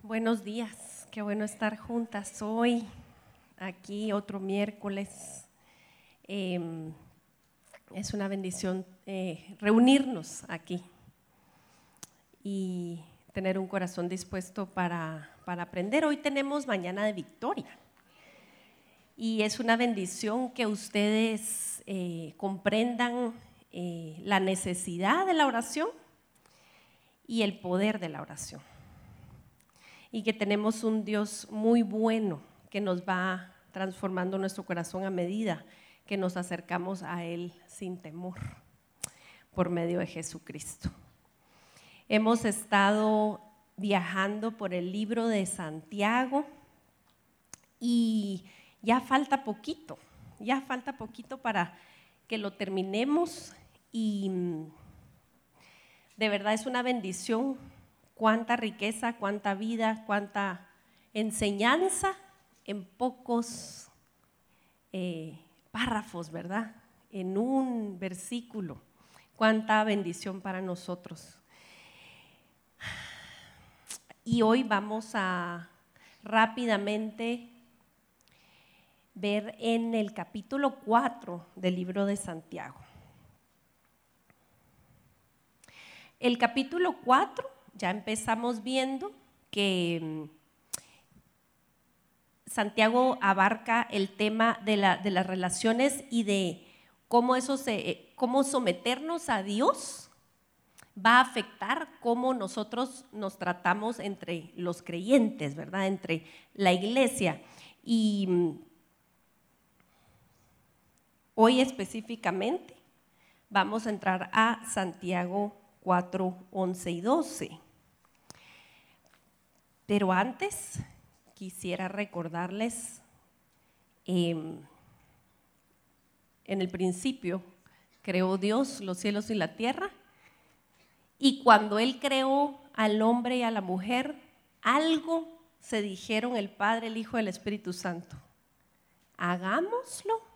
Buenos días, qué bueno estar juntas hoy, aquí otro miércoles. Es una bendición reunirnos aquí y tener un corazón dispuesto para aprender. Hoy tenemos Mañana de Victoria y es una bendición que ustedes comprendan la necesidad de la oración y el poder de la oración. Y que tenemos un Dios muy bueno que nos va transformando nuestro corazón a medida que nos acercamos a Él sin temor, por medio de Jesucristo. Hemos estado viajando por el libro de Santiago y ya falta poquito para que lo terminemos y de verdad es una bendición. Cuánta riqueza, cuánta vida, cuánta enseñanza en pocos párrafos, ¿verdad? En un versículo. Cuánta bendición para nosotros. Y hoy vamos a rápidamente ver en el capítulo 4 del libro de Santiago. El capítulo 4. Ya empezamos viendo que Santiago abarca el tema de las relaciones y de cómo someternos a Dios va a afectar cómo nosotros nos tratamos entre los creyentes, ¿verdad? Entre la iglesia. Y hoy específicamente vamos a entrar a Santiago 4, 11 y 12. Pero antes quisiera recordarles, en el principio creó Dios los cielos y la tierra, y cuando Él creó al hombre y a la mujer, algo se dijeron el Padre, el Hijo y el Espíritu Santo: hagámoslo.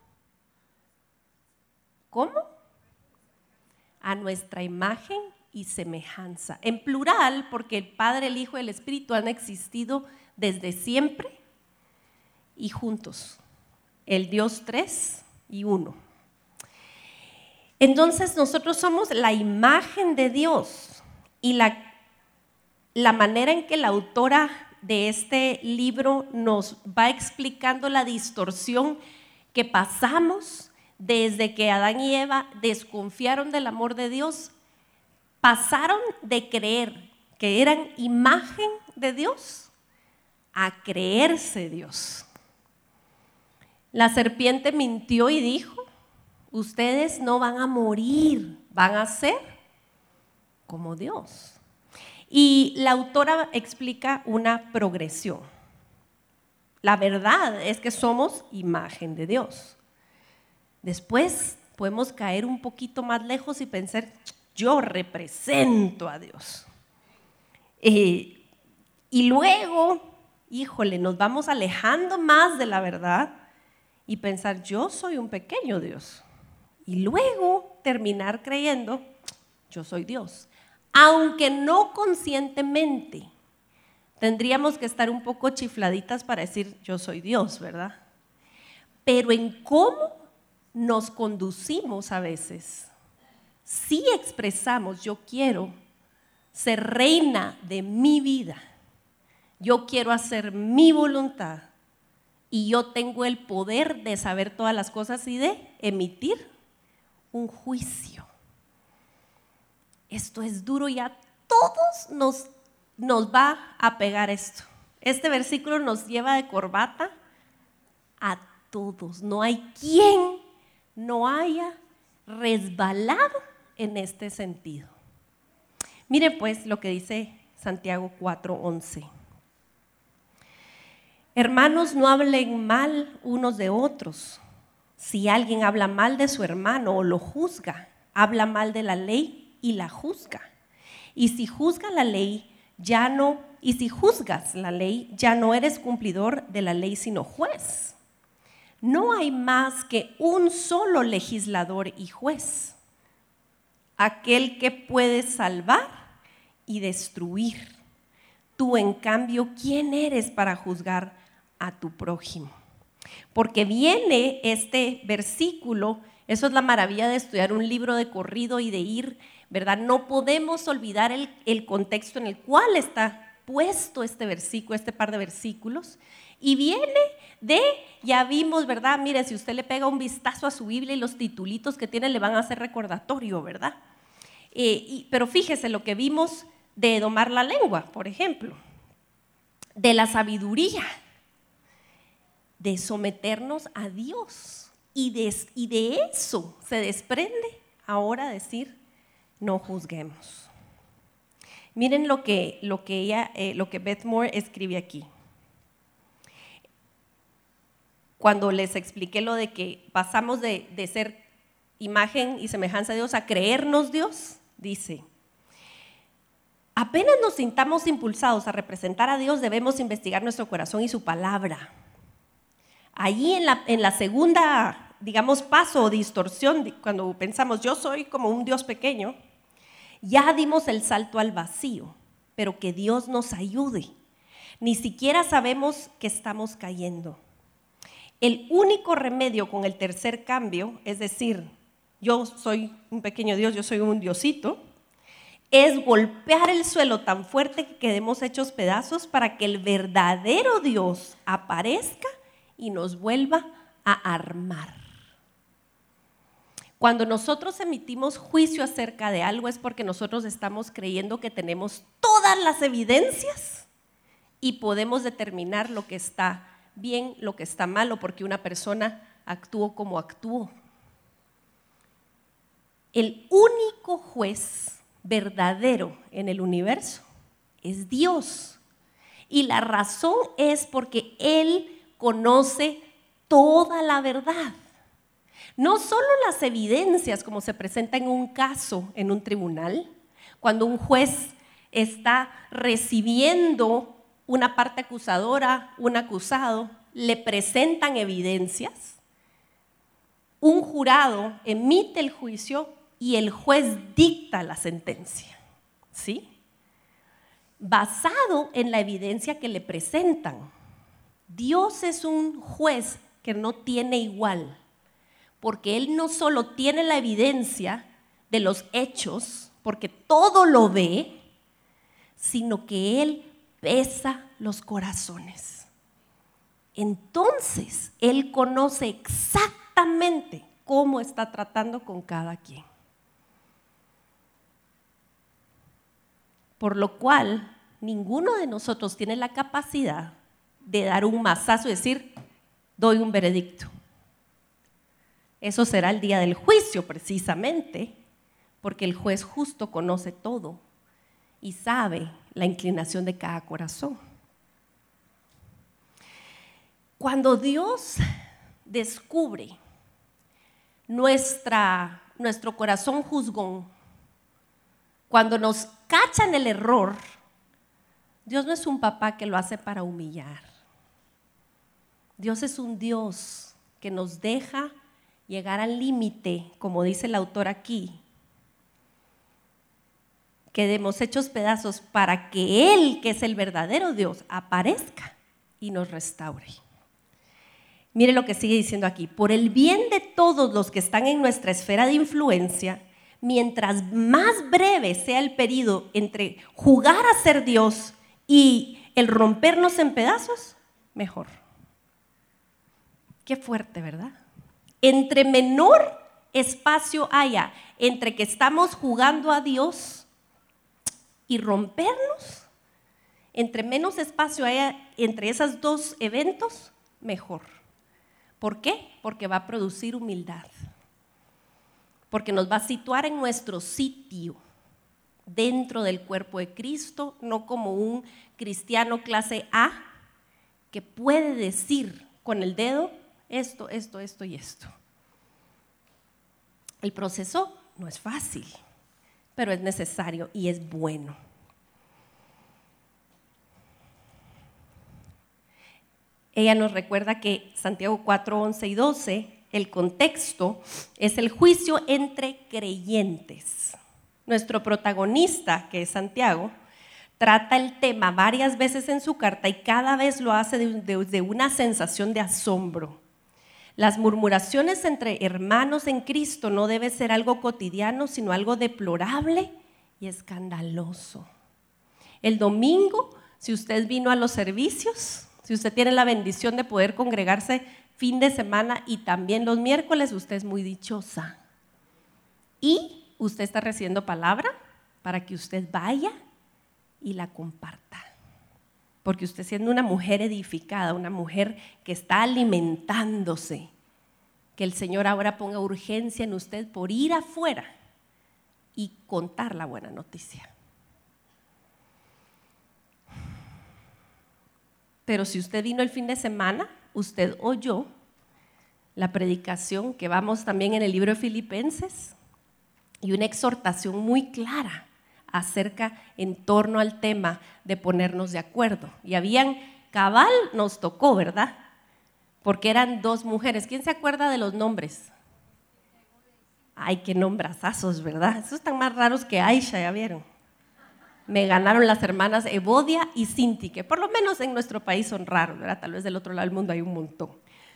¿Cómo? A nuestra imagen y semejanza. En plural, porque el Padre, el Hijo y el Espíritu han existido desde siempre y juntos. El Dios tres y uno. Entonces nosotros somos la imagen de Dios y la manera en que la autora de este libro nos va explicando la distorsión que pasamos desde que Adán y Eva desconfiaron del amor de Dios. Pasaron de creer que eran imagen de Dios a creerse Dios. La serpiente mintió y dijo: ustedes no van a morir, van a ser como Dios. Y la autora explica una progresión. La verdad es que somos imagen de Dios. Después podemos caer un poquito más lejos y pensar: yo represento a Dios. Y luego, nos vamos alejando más de la verdad y pensar: yo soy un pequeño Dios. Y luego terminar creyendo: yo soy Dios. Aunque no conscientemente, tendríamos que estar un poco chifladitas para decir: yo soy Dios, ¿verdad? Pero en cómo nos conducimos a veces, si expresamos: yo quiero ser reina de mi vida, yo quiero hacer mi voluntad y yo tengo el poder de saber todas las cosas y de emitir un juicio. Esto es duro y a todos nos va a pegar esto. Este versículo nos lleva de corbata a todos. No hay quien no haya resbalado en este sentido. Mire pues lo que dice Santiago 4:11. Hermanos, no hablen mal unos de otros. Si alguien habla mal de su hermano o lo juzga, habla mal de la ley y la juzga. Y si juzgas la ley, ya no eres cumplidor de la ley, sino juez. No hay más que un solo legislador y juez, aquel que puede salvar y destruir. Tú, en cambio, ¿quién eres para juzgar a tu prójimo? Porque viene este versículo, eso es la maravilla de estudiar un libro de corrido y de ir, ¿verdad? No podemos olvidar el contexto en el cual está puesto este versículo, este par de versículos. Y viene ya vimos, ¿verdad? Mire, si usted le pega un vistazo a su Biblia y los titulitos que tiene le van a hacer recordatorio, ¿verdad? Pero fíjese lo que vimos de domar la lengua, por ejemplo, de la sabiduría, de someternos a Dios. Y de eso se desprende ahora decir, no juzguemos. Miren lo que Beth Moore escribe aquí. Cuando les expliqué lo de que pasamos de ser imagen y semejanza de Dios a creernos Dios, dice: apenas nos sintamos impulsados a representar a Dios, debemos investigar nuestro corazón y su palabra. Allí en la segunda, digamos, paso o distorsión, cuando pensamos yo soy como un Dios pequeño, ya dimos el salto al vacío, pero que Dios nos ayude. Ni siquiera sabemos que estamos cayendo. El único remedio con el tercer cambio, es decir, yo soy un pequeño Dios, yo soy un diosito, es golpear el suelo tan fuerte que quedemos hechos pedazos para que el verdadero Dios aparezca y nos vuelva a armar. Cuando nosotros emitimos juicio acerca de algo es porque nosotros estamos creyendo que tenemos todas las evidencias y podemos determinar lo que está bien, lo que está mal, o porque una persona actuó como actuó. El único juez verdadero en el universo es Dios. Y la razón es porque Él conoce toda la verdad. No solo las evidencias como se presenta en un caso en un tribunal, cuando un juez está recibiendo una parte acusadora, un acusado, le presentan evidencias, un jurado emite el juicio y el juez dicta la sentencia, ¿sí? Basado en la evidencia que le presentan. Dios es un juez que no tiene igual, porque Él no solo tiene la evidencia de los hechos, porque todo lo ve, sino que Él pesa los corazones. Entonces, Él conoce exactamente cómo está tratando con cada quien. Por lo cual, ninguno de nosotros tiene la capacidad de dar un mazazo y decir, doy un veredicto. Eso será el día del juicio, precisamente, porque el juez justo conoce todo y sabe la inclinación de cada corazón. Cuando Dios descubre nuestro corazón juzgón, cuando nos cacha en el error, Dios no es un papá que lo hace para humillar. Dios es un Dios que nos deja llegar al límite, como dice el autor aquí, quedemos hechos pedazos para que Él, que es el verdadero Dios, aparezca y nos restaure. Mire lo que sigue diciendo aquí: por el bien de todos los que están en nuestra esfera de influencia, mientras más breve sea el periodo entre jugar a ser Dios y el rompernos en pedazos, mejor. Qué fuerte, ¿verdad? Entre menor espacio haya entre que estamos jugando a Dios y rompernos, entre menos espacio haya entre esos dos eventos, mejor. ¿Por qué? Porque va a producir humildad. Porque nos va a situar en nuestro sitio dentro del cuerpo de Cristo, no como un cristiano clase A que puede decir con el dedo esto y esto. El proceso no es fácil, pero es necesario y es bueno. Ella nos recuerda que Santiago 4, 11 y 12, el contexto es el juicio entre creyentes. Nuestro protagonista, que es Santiago, trata el tema varias veces en su carta y cada vez lo hace de una sensación de asombro. Las murmuraciones entre hermanos en Cristo no debe ser algo cotidiano, sino algo deplorable y escandaloso. El domingo, si usted vino a los servicios, si usted tiene la bendición de poder congregarse fin de semana y también los miércoles, usted es muy dichosa. Y usted está recibiendo palabra para que usted vaya y la comparta. Porque usted, siendo una mujer edificada, una mujer que está alimentándose, que el Señor ahora ponga urgencia en usted por ir afuera y contar la buena noticia. Pero si usted vino el fin de semana, usted oyó la predicación que vamos también en el libro de Filipenses y una exhortación muy clara acerca en torno al tema de ponernos de acuerdo. Y habían, cabal nos tocó, ¿verdad? Porque eran dos mujeres. ¿Quién se acuerda de los nombres? Ay, qué nombrazazos, ¿verdad? Esos están más raros que Aisha, ya vieron. Me ganaron las hermanas Evodia y Cinti, que por lo menos en nuestro país son raros, ¿verdad? Tal vez del otro lado del mundo hay un montón.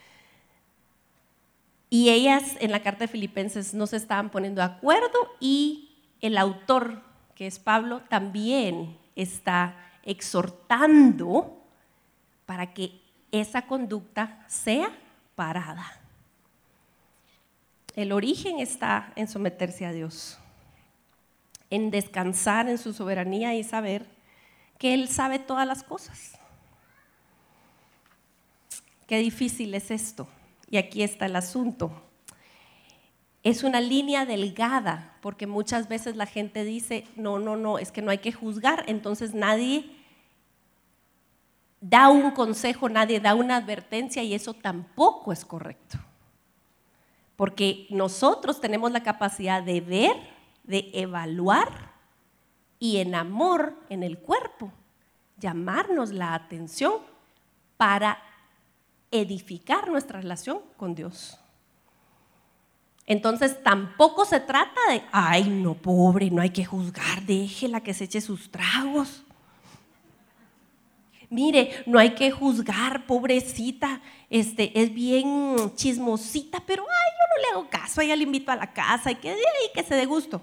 Y ellas en la carta de Filipenses no se estaban poniendo de acuerdo y el autor, que es Pablo, también está exhortando para que esa conducta sea parada. El origen está en someterse a Dios, en descansar en su soberanía y saber que Él sabe todas las cosas. Qué difícil es esto. Y aquí está el asunto. Es una línea delgada, porque muchas veces la gente dice, no, es que no hay que juzgar, entonces nadie da un consejo, nadie da una advertencia y eso tampoco es correcto. Porque nosotros tenemos la capacidad de ver, de evaluar y en amor, en el cuerpo, llamarnos la atención para edificar nuestra relación con Dios. Entonces tampoco se trata de, ay no, pobre, no hay que juzgar, déjela que se eche sus tragos. Mire, no hay que juzgar, pobrecita, es bien chismosita, pero ay, yo no le hago caso, ella le invito a la casa y que se dé gusto.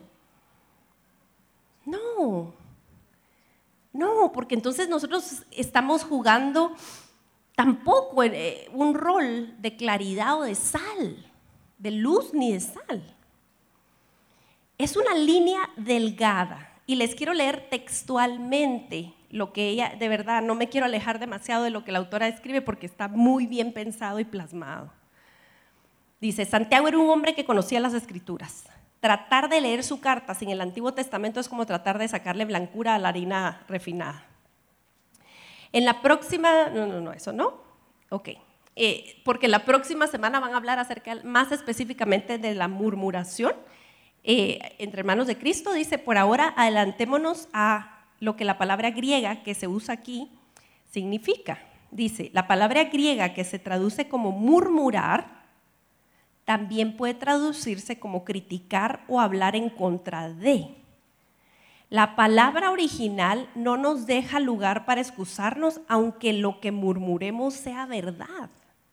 No, porque entonces nosotros estamos jugando tampoco un rol de claridad o de sal, de luz ni de sal. Es una línea delgada y les quiero leer textualmente lo que ella, de verdad, no me quiero alejar demasiado de lo que la autora escribe porque está muy bien pensado y plasmado. Dice, Santiago era un hombre que conocía las Escrituras. Tratar de leer su carta sin el Antiguo Testamento es como tratar de sacarle blancura a la harina refinada. En la próxima, eso no, ok, porque la próxima semana van a hablar acerca más específicamente de la murmuración entre hermanos de Cristo. Dice, por ahora adelantémonos a lo que la palabra griega que se usa aquí significa. Dice, la palabra griega que se traduce como murmurar también puede traducirse como criticar o hablar en contra de. La palabra original no nos deja lugar para excusarnos, aunque lo que murmuremos sea verdad.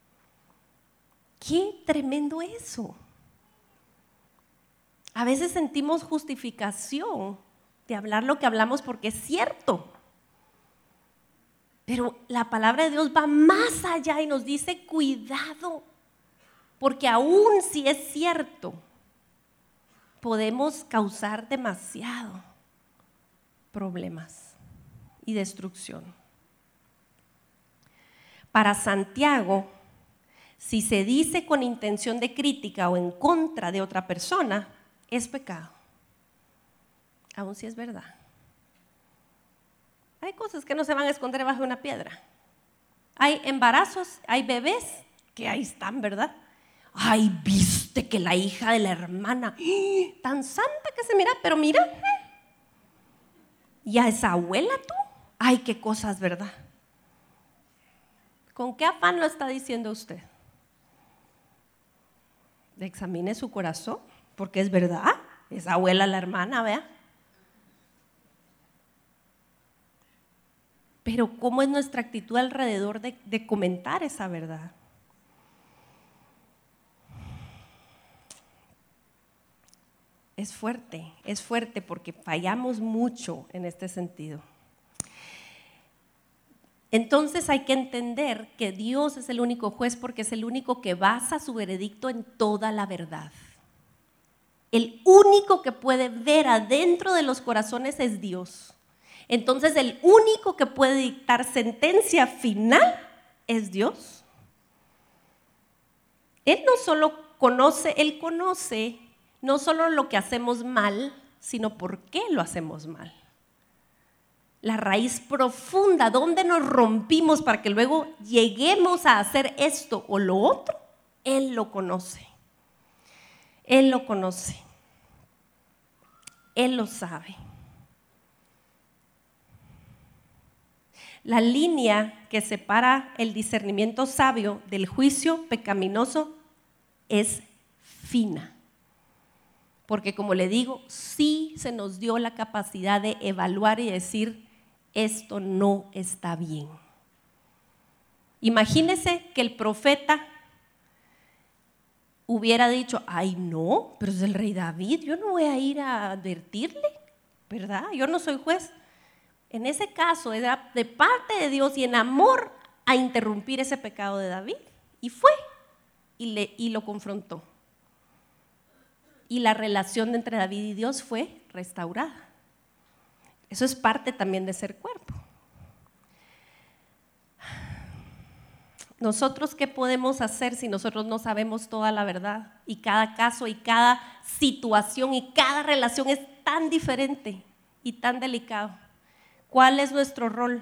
¡Qué tremendo eso! A veces sentimos justificación de hablar lo que hablamos porque es cierto. Pero la palabra de Dios va más allá y nos dice cuidado, porque aún si es cierto, podemos causar demasiado problemas y destrucción. Para Santiago, si se dice con intención de crítica o en contra de otra persona, es pecado. Aún si es verdad. Hay cosas que no se van a esconder debajo de una piedra. Hay embarazos, hay bebés que ahí están, ¿verdad? Ay, viste que la hija de la hermana, tan santa que se mira, pero mira, y a esa abuela tú, ay, qué cosas, ¿verdad? ¿Con qué afán lo está diciendo usted? Examine su corazón, porque es verdad, esa abuela, la hermana, vea. Pero ¿cómo es nuestra actitud alrededor de comentar esa verdad? Es fuerte porque fallamos mucho en este sentido. Entonces hay que entender que Dios es el único juez porque es el único que basa su veredicto en toda la verdad. El único que puede ver adentro de los corazones es Dios. Entonces el único que puede dictar sentencia final es Dios. Él no solo conoce, Él conoce no solo lo que hacemos mal, sino por qué lo hacemos mal. La raíz profunda, donde nos rompimos para que luego lleguemos a hacer esto o lo otro, Él lo conoce. Él lo conoce. Él lo sabe. La línea que separa el discernimiento sabio del juicio pecaminoso es fina. Porque como le digo, sí se nos dio la capacidad de evaluar y decir, esto no está bien. Imagínese que el profeta hubiera dicho, ay no, pero es el rey David, yo no voy a ir a advertirle, ¿verdad? Yo no soy juez. En ese caso era de parte de Dios y en amor a interrumpir ese pecado de David. Y fue y lo confrontó. Y la relación entre David y Dios fue restaurada. Eso es parte también de ser cuerpo. Nosotros, ¿qué podemos hacer si nosotros no sabemos toda la verdad? Y cada caso y cada situación y cada relación es tan diferente y tan delicado. ¿Cuál es nuestro rol?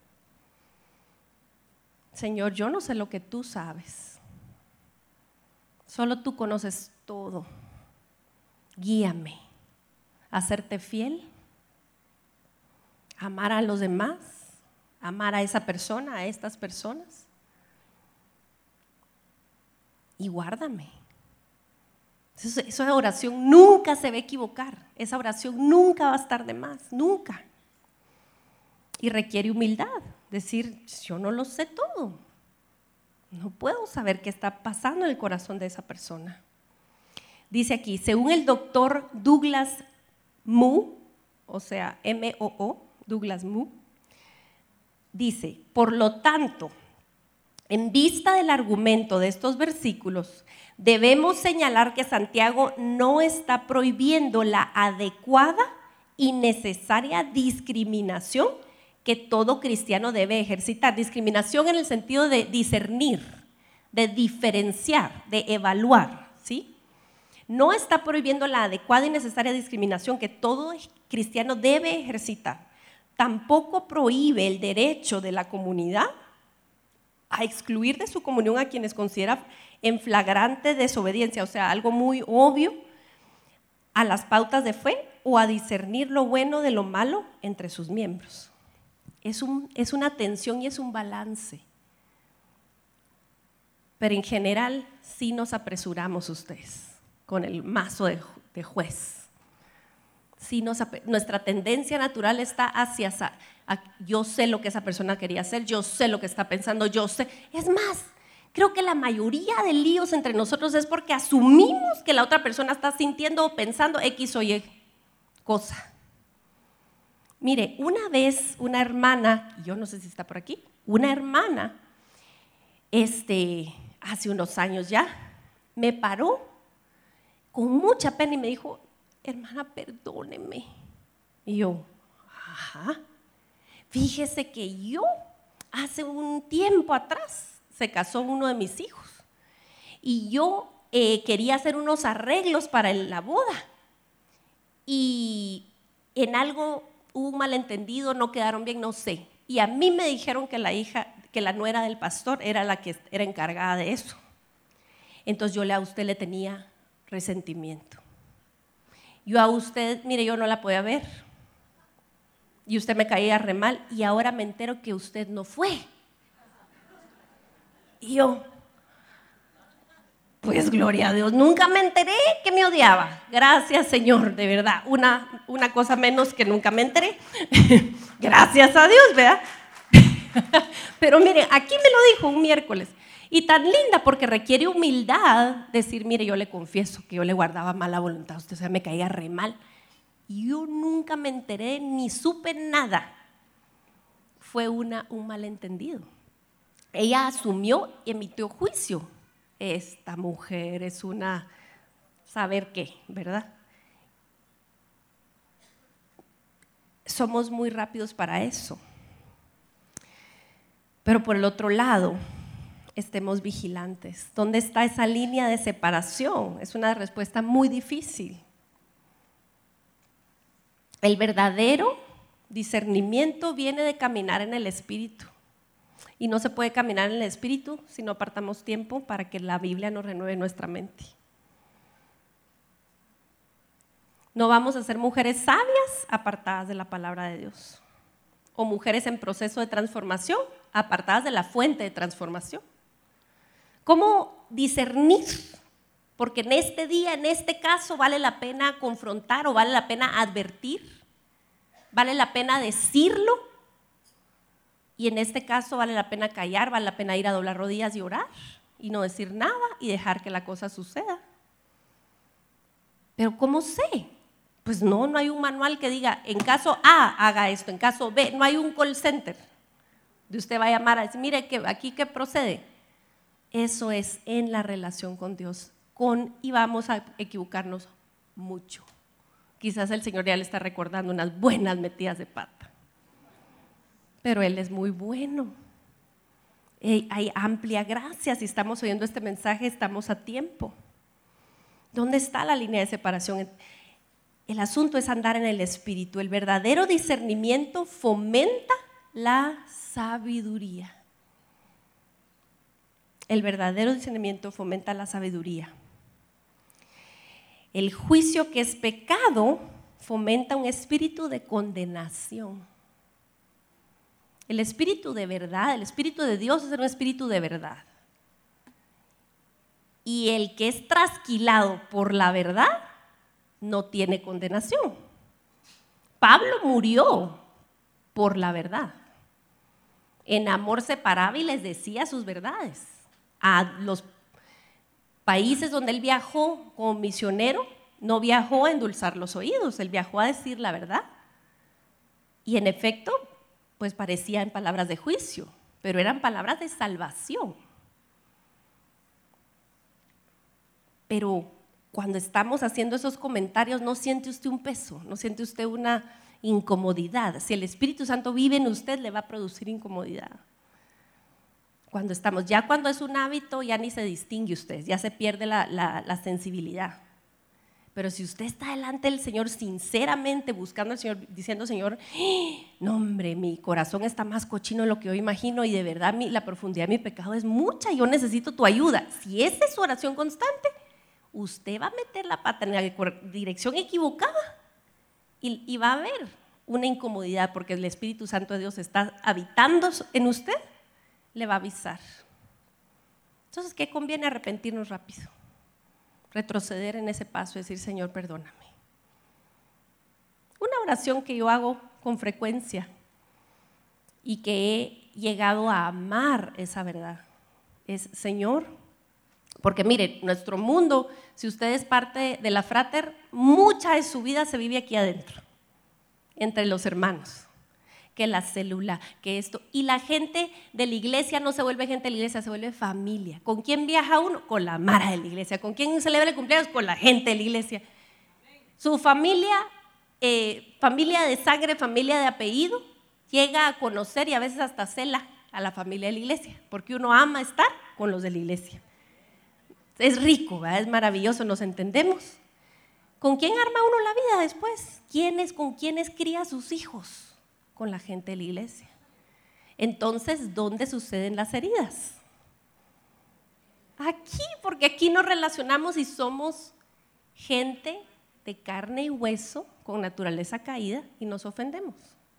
Señor, yo no sé lo que tú sabes. Solo tú conoces todo. Guíame a serte fiel, amar a los demás, amar a esa persona, a estas personas. Y guárdame. Esa oración nunca se va a equivocar. Esa oración nunca va a estar de más, nunca. Y requiere humildad, decir, yo no lo sé todo. No puedo saber qué está pasando en el corazón de esa persona. Dice aquí, según el doctor Douglas Moo, o sea, M-O-O, Douglas Moo, dice, por lo tanto, en vista del argumento de estos versículos, debemos señalar que Santiago no está prohibiendo la adecuada y necesaria discriminación que todo cristiano debe ejercitar. Discriminación en el sentido de discernir, de diferenciar, de evaluar, ¿sí? No está prohibiendo la adecuada y necesaria discriminación que todo cristiano debe ejercitar. Tampoco prohíbe el derecho de la comunidad a excluir de su comunión a quienes considera en flagrante desobediencia, o sea, algo muy obvio, a las pautas de fe o a discernir lo bueno de lo malo entre sus miembros. Es una tensión y es un balance. Pero en general sí nos apresuramos ustedes con el mazo de juez. Sí nuestra tendencia natural está hacia yo sé lo que esa persona quería hacer, yo sé lo que está pensando, yo sé. Es más, creo que la mayoría de líos entre nosotros es porque asumimos que la otra persona está sintiendo o pensando X o Y cosa. Mire, una vez una hermana, yo no sé si está por aquí, una hermana, hace unos años ya, me paró con mucha pena y me dijo, hermana, perdóneme. Y yo, ajá, fíjese que yo hace un tiempo atrás se casó uno de mis hijos y yo quería hacer unos arreglos para la boda y en algo hubo un malentendido, no quedaron bien, no sé. Y a mí me dijeron que la nuera del pastor era la que era encargada de eso. Entonces yo a usted le tenía resentimiento. Yo a usted, mire, yo no la podía ver. Y usted me caía re mal y ahora me entero que usted no fue. Y yo, pues gloria a Dios, nunca me enteré que me odiaba. Gracias, Señor, de verdad. Una cosa menos que nunca me enteré. Gracias a Dios, ¿verdad? Pero miren, aquí me lo dijo un miércoles. Y tan linda porque requiere humildad decir, mire, yo le confieso que yo le guardaba mala voluntad a usted, o sea, me caía re mal. Y yo nunca me enteré ni supe nada. Fue un malentendido. Ella asumió y emitió juicio. Esta mujer es una, saber qué, ¿verdad? Somos muy rápidos para eso. Pero por el otro lado, estemos vigilantes. ¿Dónde está esa línea de separación? Es una respuesta muy difícil. El verdadero discernimiento viene de caminar en el Espíritu. Y no se puede caminar en el Espíritu si no apartamos tiempo para que la Biblia nos renueve nuestra mente. No vamos a ser mujeres sabias apartadas de la palabra de Dios. O mujeres en proceso de transformación apartadas de la fuente de transformación. ¿Cómo discernir? Porque en este día, en este caso, vale la pena confrontar o vale la pena advertir, vale la pena decirlo, y en este caso vale la pena callar, vale la pena ir a doblar rodillas y orar y no decir nada y dejar que la cosa suceda. Pero ¿cómo sé? Pues no hay un manual que diga, en caso A haga esto, en caso B, no hay un call center de usted va a llamar a decir, mire, aquí ¿qué procede? Eso es en la relación con Dios, y vamos a equivocarnos mucho. Quizás el Señor ya le está recordando unas buenas metidas de pata, pero Él es muy bueno. Hay amplia gracia. Si estamos oyendo este mensaje, estamos a tiempo. ¿Dónde está la línea de separación? El asunto es andar en el Espíritu. El verdadero discernimiento fomenta la sabiduría. El verdadero discernimiento fomenta la sabiduría. El juicio que es pecado fomenta un espíritu de condenación. El espíritu de verdad, el espíritu de Dios es un espíritu de verdad. Y el que es trasquilado por la verdad no tiene condenación. Pablo murió por la verdad. En amor separaba y les decía sus verdades. A los países donde él viajó como misionero, no viajó a endulzar los oídos, él viajó a decir la verdad. Y en efecto, pues parecían palabras de juicio, pero eran palabras de salvación. Pero cuando estamos haciendo esos comentarios, no siente usted un peso, no siente usted una incomodidad. Si el Espíritu Santo vive en usted, le va a producir incomodidad. Cuando es un hábito, ya ni se distingue usted, ya se pierde la sensibilidad. Pero si usted está delante del Señor sinceramente buscando al Señor, diciendo, Señor, no hombre, mi corazón está más cochino de lo que yo imagino y de verdad la profundidad de mi pecado es mucha y yo necesito tu ayuda. Si esa es su oración constante, usted va a meter la pata en la dirección equivocada y va a haber una incomodidad porque el Espíritu Santo de Dios está habitando en usted, le va a avisar. Entonces, ¿qué conviene? Arrepentirnos rápido, retroceder en ese paso y decir, Señor, perdóname. Una oración que yo hago con frecuencia y que he llegado a amar esa verdad es, Señor, porque mire, nuestro mundo, si usted es parte de la Frater, mucha de su vida se vive aquí adentro, entre los hermanos, que la célula, que esto, y la gente de la iglesia no se vuelve gente de la iglesia, se vuelve familia. ¿Con quién viaja uno? Con la mara de la iglesia. ¿Con quién celebra el cumpleaños? Con la gente de la iglesia. Su familia, familia de sangre, familia de apellido, llega a conocer y a veces hasta cela a la familia de la iglesia, porque uno ama estar con los de la iglesia. Es rico, ¿verdad? Es maravilloso, nos entendemos. ¿Con quién arma uno la vida después? ¿Con quiénes cría a sus hijos? Con la gente de la iglesia. Entonces, ¿dónde suceden las heridas? Aquí, porque aquí nos relacionamos y somos gente de carne y hueso con naturaleza caída y nos ofendemos.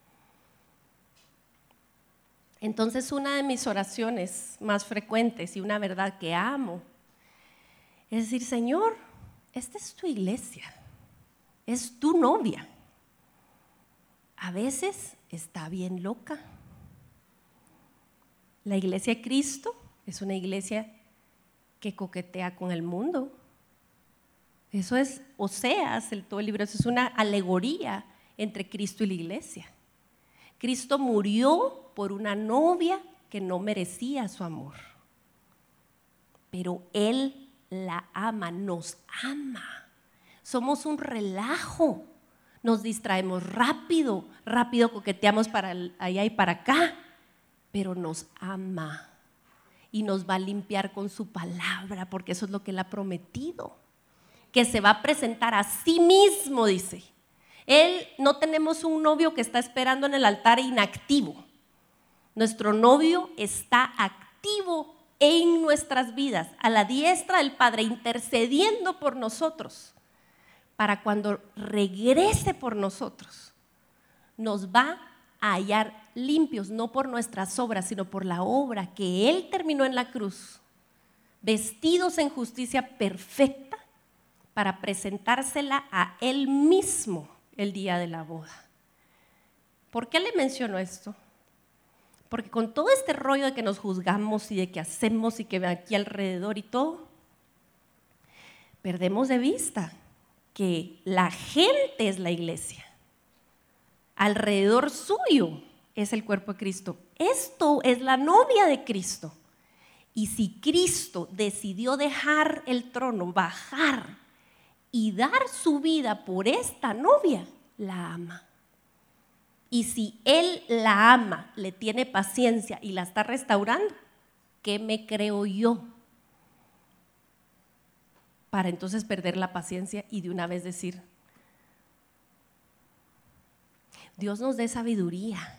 Entonces, una de mis oraciones más frecuentes y una verdad que amo es decir, Señor, esta es tu iglesia, es tu novia. A veces está bien loca, La iglesia de Cristo es una iglesia que coquetea con el mundo. Eso es Oseas, todo el libro, eso es una alegoría entre Cristo y la iglesia. Cristo murió por una novia que no merecía su amor, pero Él la ama, nos ama. Somos un relajo, nos distraemos rápido coqueteamos para allá y para acá, pero nos ama y nos va a limpiar con su palabra, porque eso es lo que Él ha prometido, que se va a presentar a sí mismo, dice. Él, no tenemos un novio que está esperando en el altar inactivo. Nuestro novio está activo en nuestras vidas, a la diestra del Padre, intercediendo por nosotros, para cuando regrese por nosotros, nos va a hallar limpios, no por nuestras obras, sino por la obra que Él terminó en la cruz, vestidos en justicia perfecta, para presentársela a Él mismo el día de la boda. ¿Por qué le menciono esto? Porque con todo este rollo de que nos juzgamos y de que hacemos y que aquí alrededor y todo, perdemos de vista que la gente es la iglesia. Alrededor suyo es el cuerpo de Cristo. Esto es la novia de Cristo. Y si Cristo decidió dejar el trono, bajar y dar su vida por esta novia, la ama. Y si Él la ama, le tiene paciencia y la está restaurando, ¿qué me creo yo para entonces perder la paciencia y de una vez decir, Dios nos dé sabiduría?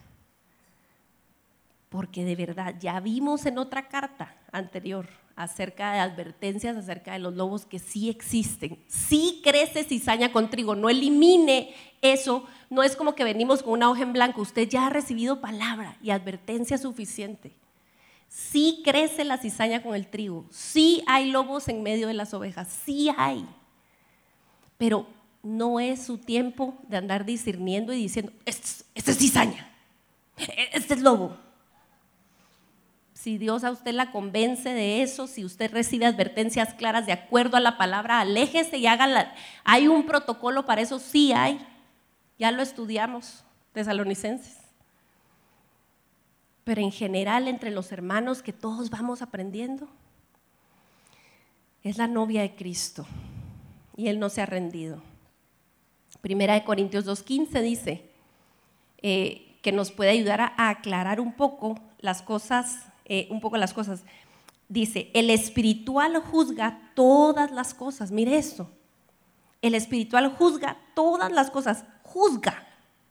Porque de verdad ya vimos en otra carta anterior acerca de advertencias acerca de los lobos que sí existen. Sí crece cizaña con trigo, no elimine eso. No es como que venimos con una hoja en blanco, usted ya ha recibido palabra y advertencia suficiente. Sí crece la cizaña con el trigo, sí hay lobos en medio de las ovejas, sí hay, pero no es su tiempo de andar discerniendo y diciendo, este es cizaña, este es lobo. Si Dios a usted la convence de eso, si usted recibe advertencias claras de acuerdo a la palabra, aléjese y hágala. Hay un protocolo para eso, sí hay. Ya lo estudiamos, Tesalonicenses. Pero en general, entre los hermanos que todos vamos aprendiendo, es la novia de Cristo y Él no se ha rendido. Primera de Corintios 2:15 dice que nos puede ayudar a aclarar un poco las cosas. Dice, el espiritual juzga todas las cosas. Mire esto, el espiritual juzga todas las cosas, juzga,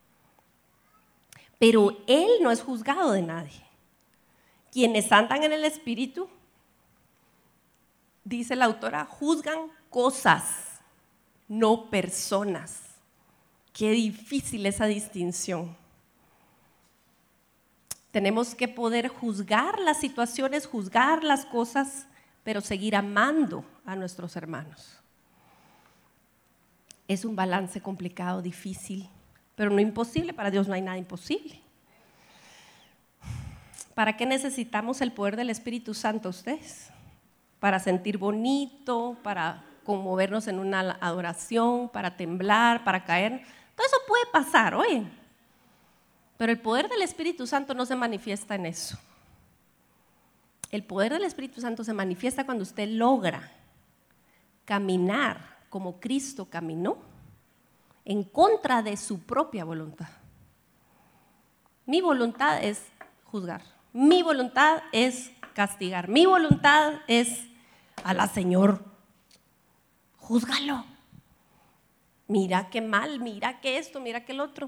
pero él no es juzgado de nadie. Quienes andan en el espíritu, dice la autora, juzgan cosas, no personas. Qué difícil esa distinción. Tenemos que poder juzgar las situaciones, juzgar las cosas, pero seguir amando a nuestros hermanos. Es un balance complicado, difícil, pero no imposible. Para Dios no hay nada imposible. ¿Para qué necesitamos el poder del Espíritu Santo ustedes? Para sentir bonito, para conmovernos en una adoración, para temblar, para caer. Todo eso puede pasar, oye. Pero el poder del Espíritu Santo no se manifiesta en eso. El poder del Espíritu Santo se manifiesta cuando usted logra caminar como Cristo caminó, en contra de su propia voluntad. Mi voluntad es juzgar, mi voluntad es castigar, mi voluntad es, ala Señor, júzgalo. Mira qué mal, mira que esto, mira que el otro.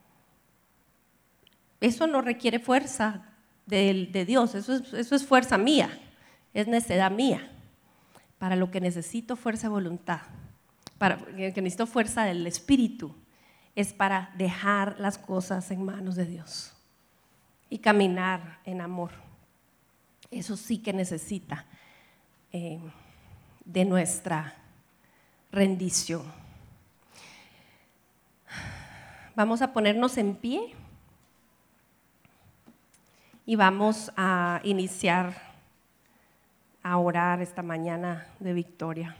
Eso no requiere fuerza de Dios, eso es fuerza mía, es necedad mía. Para lo que necesito fuerza de voluntad, para lo que necesito fuerza del Espíritu, es para dejar las cosas en manos de Dios y caminar en amor. Eso sí que necesita de nuestra rendición. Vamos a ponernos en pie. y vamos a iniciar a orar esta mañana de victoria.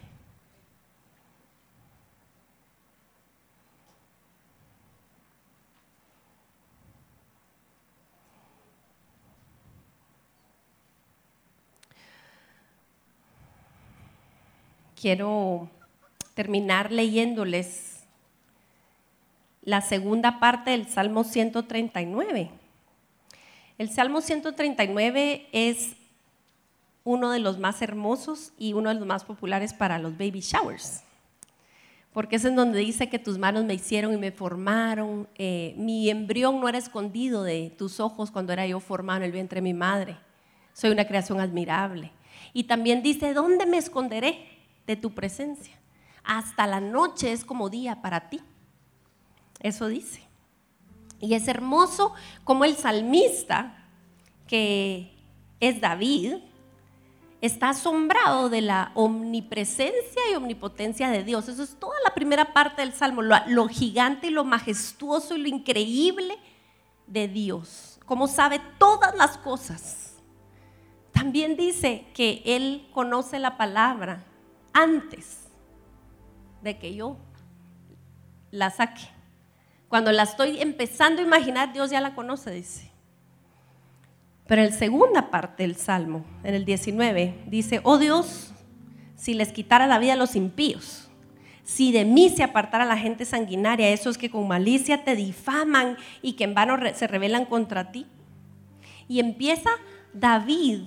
Quiero terminar leyéndoles la segunda parte del Salmo 139. El Salmo 139 es uno de los más hermosos y uno de los más populares para los baby showers, porque es en donde dice que tus manos me hicieron y me formaron, mi embrión no era escondido de tus ojos cuando era yo formado en el vientre de mi madre, soy una creación admirable. Y también dice, ¿dónde me esconderé de tu presencia? Hasta la noche es como día para ti. Eso dice. Y es hermoso como el salmista, que es David, está asombrado de la omnipresencia y omnipotencia de Dios. Eso es toda la primera parte del Salmo, lo gigante y lo majestuoso y lo increíble de Dios, cómo sabe todas las cosas. También dice que Él conoce la palabra antes de que yo la saque. Cuando la estoy empezando a imaginar, Dios ya la conoce, dice. Pero en la segunda parte del Salmo, en el 19, dice, oh Dios, si les quitara la vida a los impíos, si de mí se apartara la gente sanguinaria, esos que con malicia te difaman y que en vano se rebelan contra ti. Y empieza David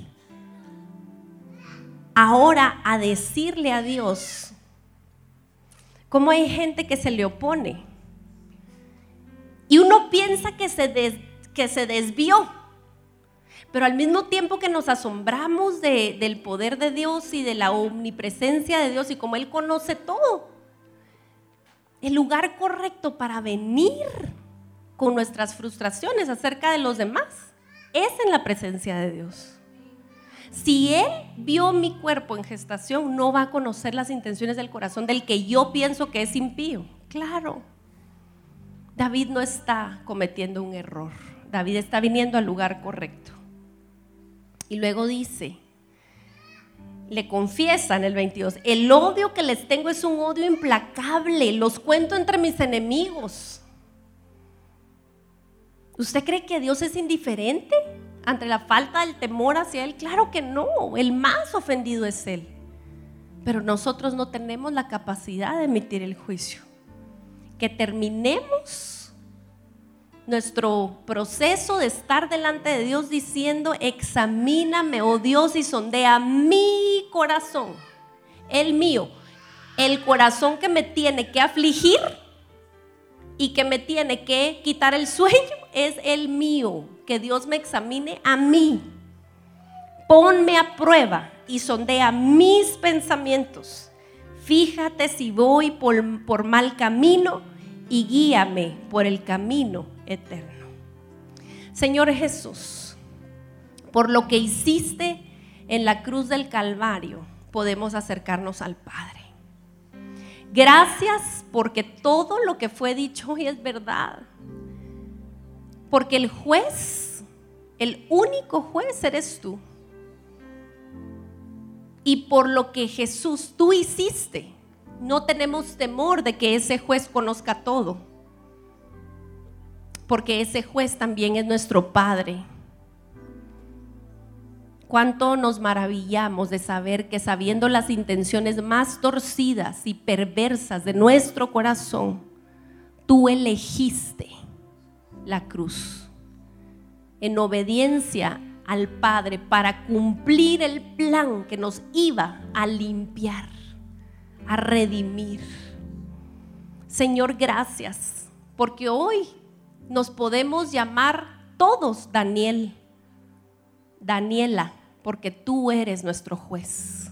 ahora a decirle a Dios cómo hay gente que se le opone. Y uno piensa que se desvió, pero al mismo tiempo que nos asombramos del poder de Dios y de la omnipresencia de Dios y como Él conoce todo, el lugar correcto para venir con nuestras frustraciones acerca de los demás es en la presencia de Dios. Si Él vio mi cuerpo en gestación, no va a conocer las intenciones del corazón del que yo pienso que es impío. Claro, David no está cometiendo un error. David está viniendo al lugar correcto. Y luego dice, le confiesa en el 22, el odio que les tengo es un odio implacable, los cuento entre mis enemigos. ¿Usted cree que Dios es indiferente ante la falta del temor hacia Él? Claro que no, el más ofendido es Él. Pero nosotros no tenemos la capacidad de emitir el juicio. Que terminemos nuestro proceso de estar delante de Dios diciendo, examíname, oh Dios, y sondea mi corazón, el mío, el corazón que me tiene que afligir y que me tiene que quitar el sueño, es el mío. Que Dios me examine a mí, ponme a prueba y sondea mis pensamientos. Fíjate si voy por mal camino y guíame por el camino eterno. Señor Jesús, por lo que hiciste en la cruz del Calvario, podemos acercarnos al Padre. Gracias porque todo lo que fue dicho hoy es verdad. Porque el juez, el único juez eres tú. Y por lo que Jesús tú hiciste, no tenemos temor de que ese juez conozca todo, porque ese juez también es nuestro Padre. Cuánto nos maravillamos de saber que, sabiendo las intenciones más torcidas y perversas de nuestro corazón, tú elegiste la cruz en obediencia al Padre para cumplir el plan que nos iba a limpiar, a redimir. Señor, gracias, porque hoy nos podemos llamar todos Daniel, Daniela, porque tú eres nuestro juez.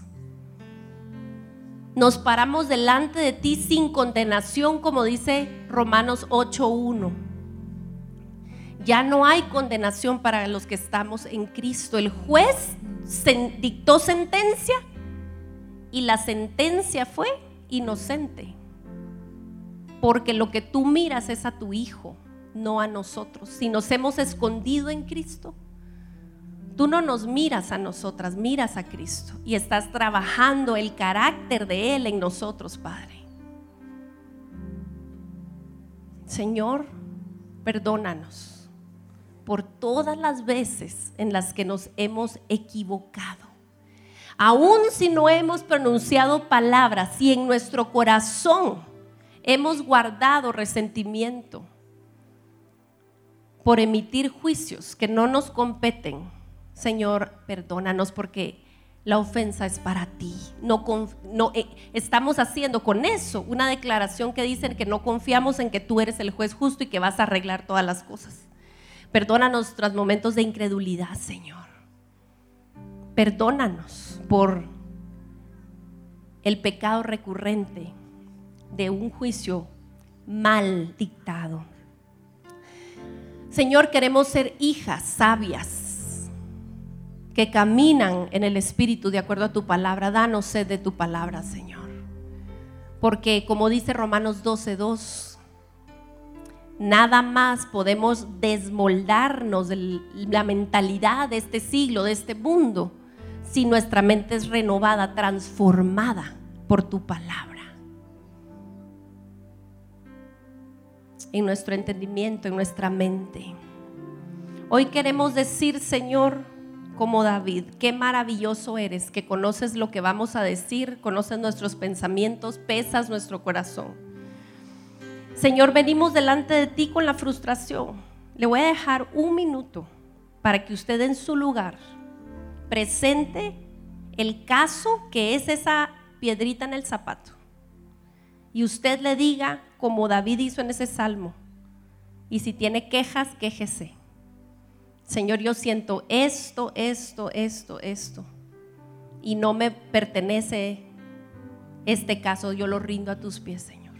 Nos paramos delante de ti sin condenación, como dice Romanos 8:1. Ya no hay condenación para los que estamos en Cristo. El juez dictó sentencia y la sentencia fue inocente, porque lo que tú miras es a tu Hijo, no a nosotros. Si nos hemos escondido en Cristo, Tú no nos miras a nosotras, miras a Cristo y estás trabajando el carácter de Él en nosotros, Padre. Señor, perdónanos por todas las veces en las que nos hemos equivocado. Aún si no hemos pronunciado palabras, si en nuestro corazón hemos guardado resentimiento por emitir juicios que no nos competen, Señor, perdónanos, porque la ofensa es para ti. Estamos haciendo con eso una declaración que dice que no confiamos en que tú eres el juez justo y que vas a arreglar todas las cosas. Perdónanos nuestros momentos de incredulidad, Señor. Perdónanos por el pecado recurrente de un juicio mal dictado. Señor, queremos ser hijas sabias que caminan en el Espíritu de acuerdo a tu palabra. Danos sed de tu palabra, Señor, porque como dice Romanos 12:2, nada más podemos desmoldarnos de la mentalidad de este siglo, de este mundo, si nuestra mente es renovada, transformada por tu palabra. En nuestro entendimiento, en nuestra mente. Hoy queremos decir, Señor, como David, qué maravilloso eres, que conoces lo que vamos a decir, conoces nuestros pensamientos, pesas nuestro corazón. Señor, venimos delante de ti con la frustración. Le voy a dejar un minuto para que usted en su lugar presente el caso que es esa piedrita en el zapato. Y usted le diga, como David hizo en ese salmo, y si tiene quejas, quéjese. Señor, yo siento esto, y no me pertenece este caso, yo lo rindo a tus pies, Señor.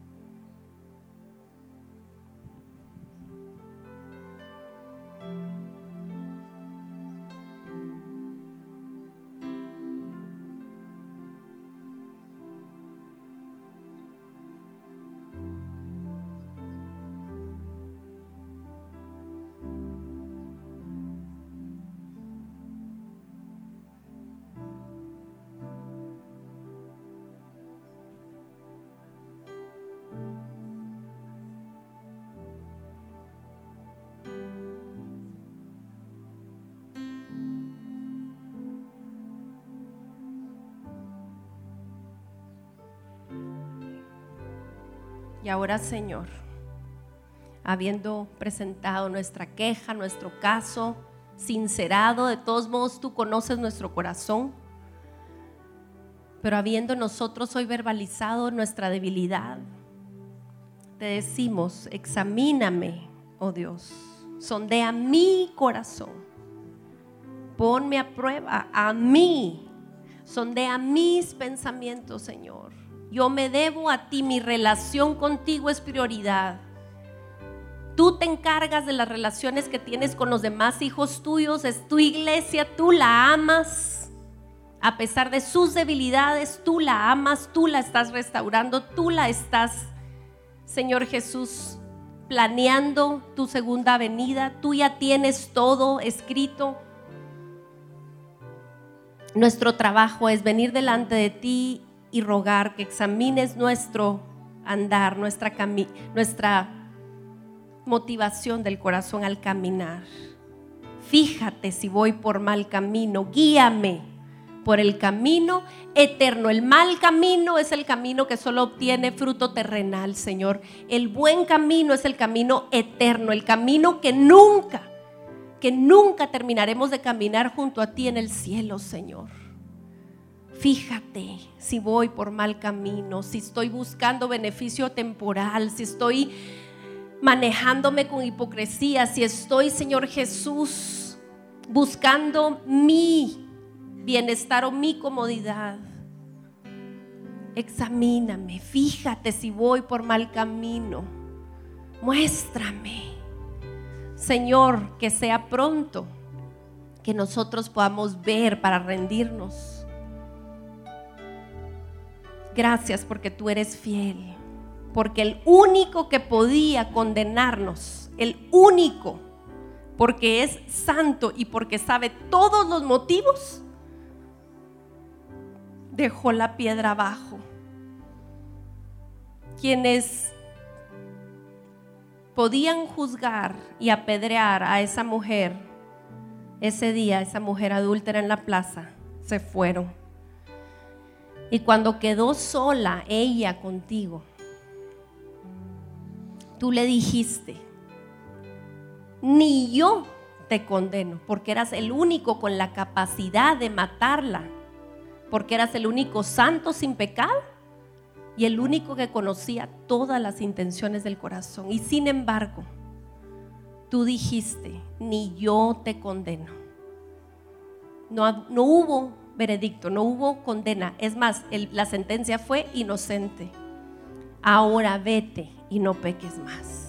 Y ahora, Señor, habiendo presentado nuestra queja, nuestro caso, sincerado, de todos modos tú conoces nuestro corazón, pero habiendo nosotros hoy verbalizado nuestra debilidad, te decimos, examíname, oh Dios, sondea mi corazón, ponme a prueba a mí, sondea mis pensamientos, Señor. Yo me debo a ti, mi relación contigo es prioridad. Tú te encargas de las relaciones que tienes con los demás hijos tuyos, es tu iglesia, tú la amas. A pesar de sus debilidades, tú la amas, tú la estás restaurando, tú la estás, Señor Jesús, planeando tu segunda venida. Tú ya tienes todo escrito. Nuestro trabajo es venir delante de ti y rogar que examines nuestro andar, nuestra motivación del corazón al caminar. Fíjate si voy por mal camino, guíame por el camino eterno. El mal camino es el camino que solo obtiene fruto terrenal, Señor. El buen camino es el camino eterno, el camino que nunca terminaremos de caminar junto a ti en el cielo, Señor. Fíjate si voy por mal camino, si estoy buscando beneficio temporal, si estoy manejándome con hipocresía, si estoy, Señor Jesús, buscando mi bienestar o mi comodidad. Examíname, fíjate si voy por mal camino. Muéstrame, Señor, que sea pronto, que nosotros podamos ver para rendirnos. Gracias porque tú eres fiel, porque el único que podía condenarnos, el único, porque es santo y porque sabe todos los motivos, dejó la piedra abajo. Quienes podían juzgar y apedrear a esa mujer ese día, esa mujer adúltera en la plaza, se fueron. Y cuando quedó sola ella contigo, tú le dijiste: ni yo te condeno, porque eras el único con la capacidad de matarla, porque eras el único santo sin pecado y el único que conocía todas las intenciones del corazón. Y sin embargo, tú dijiste: ni yo te condeno. No hubo veredicto, no hubo condena. Es más, la sentencia fue inocente. Ahora vete y no peques más.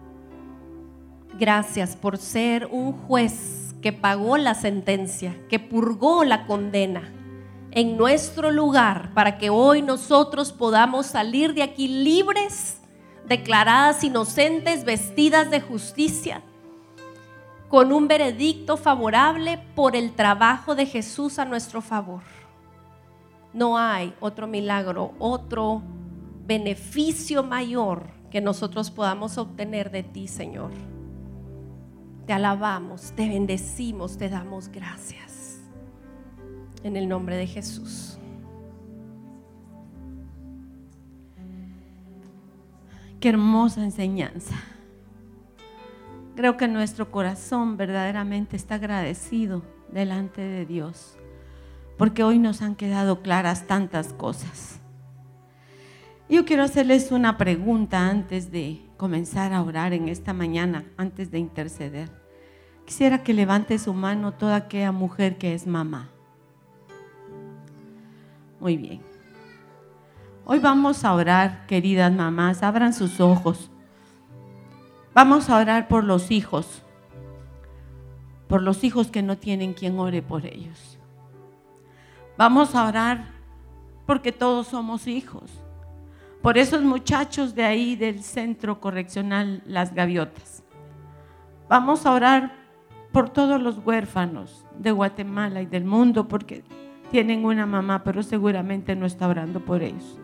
Gracias por ser un juez que pagó la sentencia, que purgó la condena en nuestro lugar, para que hoy nosotros podamos salir de aquí libres, declaradas inocentes, vestidas de justicia, con un veredicto favorable por el trabajo de Jesús a nuestro favor. No hay otro milagro, otro beneficio mayor que nosotros podamos obtener de ti, Señor. Te alabamos, te bendecimos, te damos gracias. En el nombre de Jesús. Qué hermosa enseñanza. Creo que nuestro corazón verdaderamente está agradecido delante de Dios, porque hoy nos han quedado claras tantas cosas. Yo quiero hacerles una pregunta antes de comenzar a orar en esta mañana, antes de interceder. Quisiera que levante su mano toda aquella mujer que es mamá. Muy bien. Hoy vamos a orar, queridas mamás, abran sus ojos. Vamos a orar por los hijos que no tienen quien ore por ellos. Vamos a orar porque todos somos hijos, por esos muchachos de ahí del centro correccional Las Gaviotas. Vamos a orar por todos los huérfanos de Guatemala y del mundo, porque tienen una mamá, pero seguramente no está orando por ellos.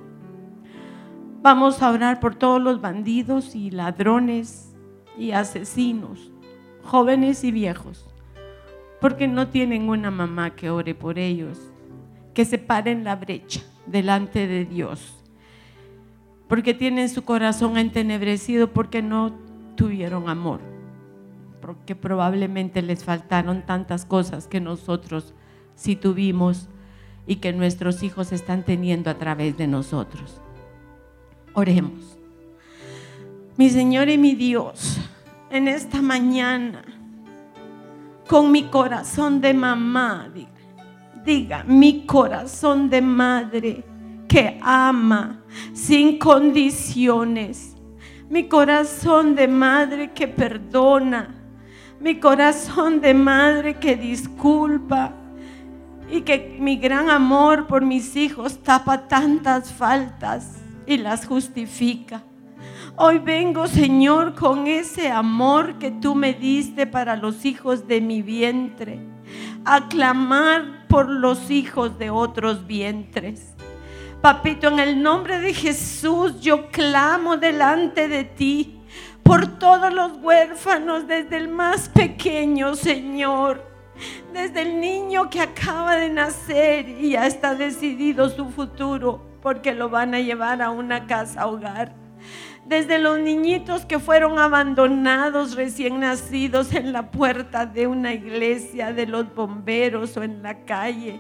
Vamos a orar por todos los bandidos y ladrones y asesinos, jóvenes y viejos, porque no tienen una mamá que ore por ellos, que se paren la brecha delante de Dios, porque tienen su corazón entenebrecido, porque no tuvieron amor, porque probablemente les faltaron tantas cosas que nosotros sí tuvimos y que nuestros hijos están teniendo a través de nosotros. Oremos. Mi Señor y mi Dios, en esta mañana, con mi corazón de mamá, diga, mi corazón de madre que ama sin condiciones, mi corazón de madre que perdona, mi corazón de madre que disculpa, y que mi gran amor por mis hijos tapa tantas faltas y las justifica. Hoy vengo, Señor, con ese amor que tú me diste para los hijos de mi vientre, a clamar por los hijos de otros vientres. Papito, en el nombre de Jesús, yo clamo delante de ti por todos los huérfanos, desde el más pequeño, Señor, desde el niño que acaba de nacer y ya está decidido su futuro, porque lo van a llevar a una casa hogar. Desde los niñitos que fueron abandonados recién nacidos en la puerta de una iglesia, de los bomberos o en la calle.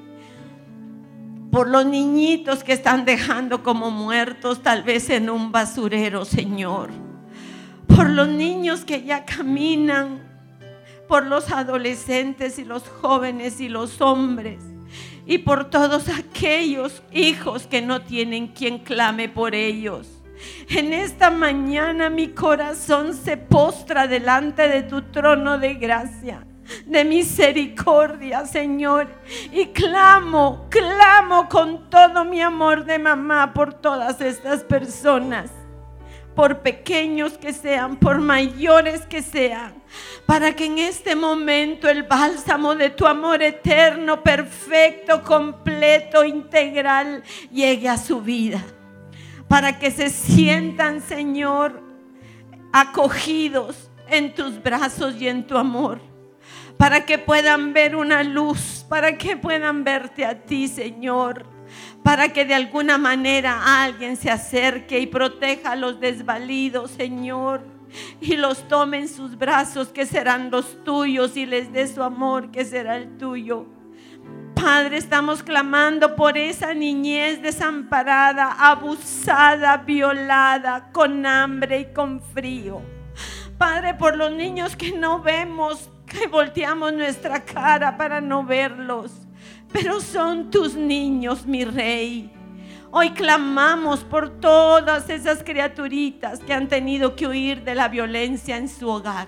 Por los niñitos que están dejando como muertos, tal vez en un basurero, Señor. Por los niños que ya caminan. Por los adolescentes y los jóvenes y los hombres. Y por todos aquellos hijos que no tienen quien clame por ellos. En esta mañana mi corazón se postra delante de tu trono de gracia, de misericordia, Señor, y clamo con todo mi amor de mamá por todas estas personas, por pequeños que sean, por mayores que sean, para que en este momento el bálsamo de tu amor eterno, perfecto, completo, integral, llegue a su vida, para que se sientan, Señor, acogidos en tus brazos y en tu amor, para que puedan ver una luz, para que puedan verte a ti, Señor, para que de alguna manera alguien se acerque y proteja a los desvalidos, Señor, y los tome en sus brazos, que serán los tuyos, y les dé su amor, que será el tuyo. Padre, estamos clamando por esa niñez desamparada, abusada, violada, con hambre y con frío. Padre, por los niños que no vemos, que volteamos nuestra cara para no verlos, pero son tus niños, mi Rey. Hoy clamamos por todas esas criaturitas que han tenido que huir de la violencia en su hogar.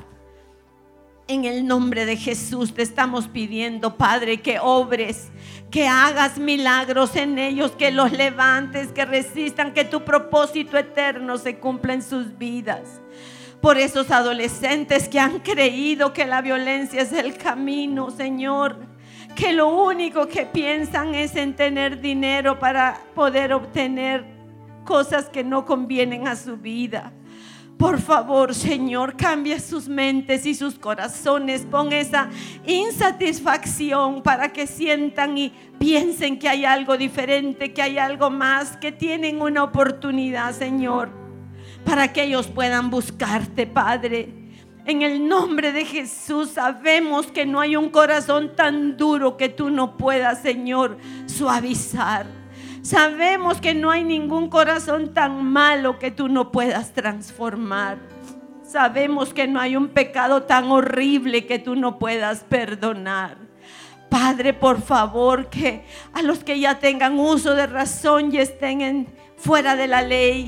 En el nombre de Jesús te estamos pidiendo, Padre, que obres, que hagas milagros en ellos, que los levantes, que resistan, que tu propósito eterno se cumpla en sus vidas. Por esos adolescentes que han creído que la violencia es el camino, Señor, que lo único que piensan es en tener dinero para poder obtener cosas que no convienen a su vida. Por favor, Señor, cambia sus mentes y sus corazones. Pon esa insatisfacción para que sientan y piensen que hay algo diferente, que hay algo más, que tienen una oportunidad, Señor, para que ellos puedan buscarte, Padre. En el nombre de Jesús, sabemos que no hay un corazón tan duro que tú no puedas, Señor, suavizar. Sabemos que no hay ningún corazón tan malo que tú no puedas transformar. Sabemos que no hay un pecado tan horrible que tú no puedas perdonar. Padre, por favor, que a los que ya tengan uso de razón y estén fuera de la ley,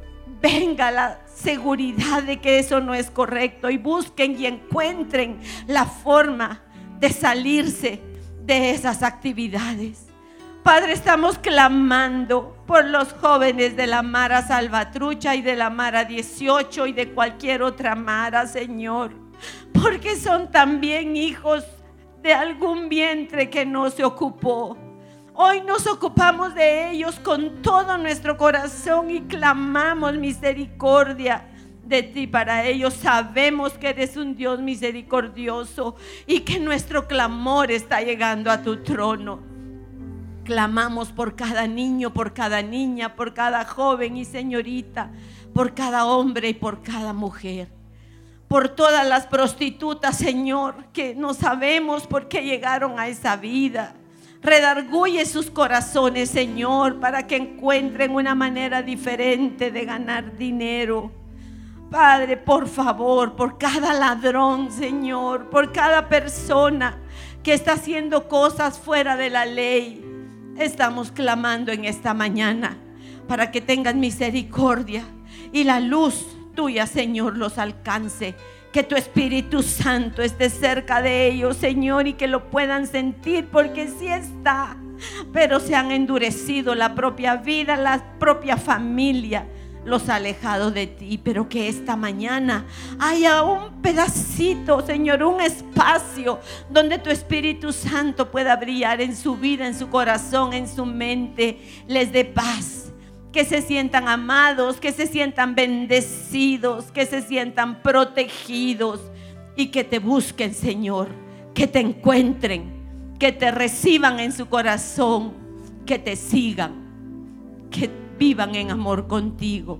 venga la seguridad de que eso no es correcto, y busquen y encuentren la forma de salirse de esas actividades. Padre, estamos clamando por los jóvenes de la Mara Salvatrucha y de la Mara 18 y de cualquier otra Mara, Señor, porque son también hijos de algún vientre que no se ocupó. Hoy nos ocupamos de ellos con todo nuestro corazón y clamamos misericordia de ti para ellos. Sabemos que eres un Dios misericordioso y que nuestro clamor está llegando a tu trono. Clamamos por cada niño, por cada niña, por cada joven y señorita, por cada hombre y por cada mujer. Por todas las prostitutas, Señor, que no sabemos por qué llegaron a esa vida. Redarguye sus corazones, Señor, para que encuentren una manera diferente de ganar dinero. Padre, por favor, por cada ladrón, Señor, por cada persona que está haciendo cosas fuera de la ley, estamos clamando en esta mañana para que tengan misericordia y la luz tuya, Señor, los alcance. Que tu Espíritu Santo esté cerca de ellos, Señor, y que lo puedan sentir, porque sí está, pero se han endurecido. La propia vida, la propia familia los ha alejado de ti. Pero que esta mañana haya un pedacito, Señor, un espacio donde tu Espíritu Santo pueda brillar en su vida, en su corazón, en su mente, les dé paz. Que se sientan amados, que se sientan bendecidos, que se sientan protegidos y que te busquen, Señor, que te encuentren, que te reciban en su corazón, que te sigan, que vivan en amor contigo.